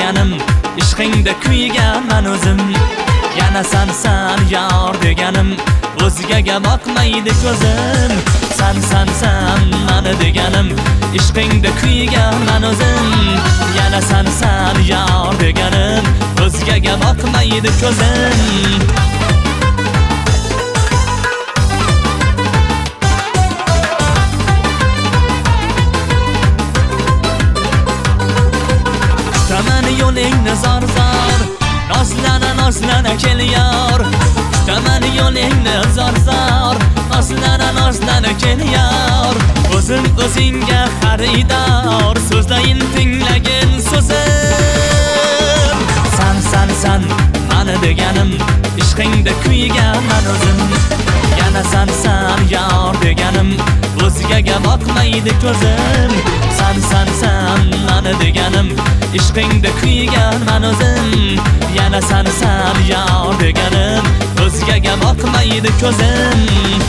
deganim, ishqingda kuyganman o'zim. Yana san yor deganim, o'zgaga boqmaydi ko'zim. San mani deganim, ishqingda kuyganman o'zim. Yana san yor deganim, o'zgaga boqmaydi ko'zim. Yo'lingni zor nozlana kel yor. Tutaman yo'lingni zor nozlana kel yor. O'zim o'zingga xaridor, so'zlayin tinglagin so'zim. San mani deganim, ishqingda kuyganman o'zim. Yana san yor deganim, o'zgaga boqmaydi ko'zim. San mani deganim, ishqingda kuyganman o'zim. Yana san yor deganim, o'zgaga boqmaydi ko'zim.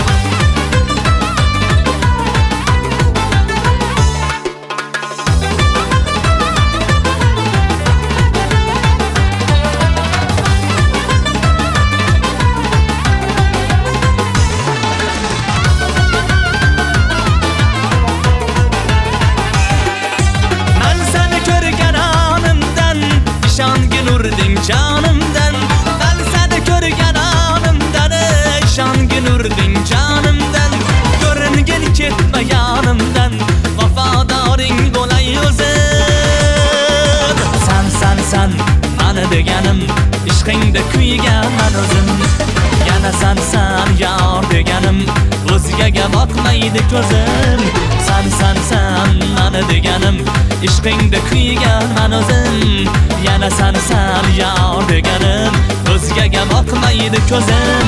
Canımdan, balsada ko'rgan onimdan, ishongin urding jonimdan. Ko'ringin ketma yonimdan, vafodoring bo'lay o'zim. San mani deganim, ishqingda kuyganman o'zim. Yana san yor deganim, o'zgaga boqmaydi ko'zim. San mani deganim, ishqingda kuyganman o'zim. Yana san yor deganim, o'zgaga boqmaydi ko'zim.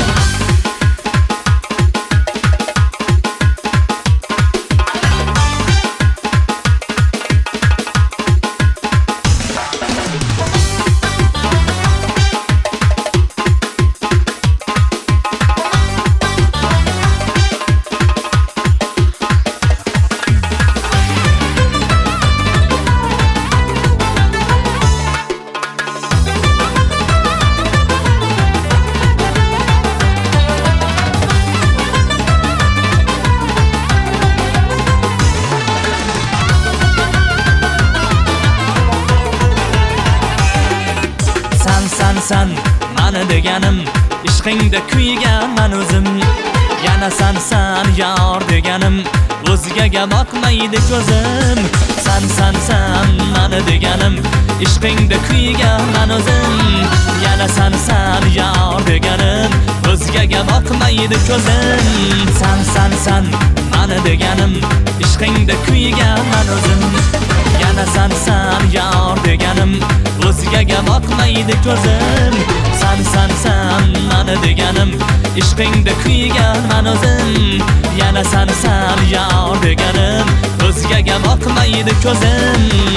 San mani deganim, ishqingda kuyganman o'zim. Yana san yor deganim, o'zgaga boqmaydi ko'zim. San mani deganim, ishqingda kuyganman o'zim. Yana san yor deganim, o'zgaga boqmaydi ko'zim. San mani deganim, ishqingda kuyganman o'zim. Yana san yor deganim, o'zgaga boqmaydi ko'zim. San mani deganim, ishqingda kuyganman o'zim. Yana san yor deganim, o'zgaga boqmaydi ko'zim.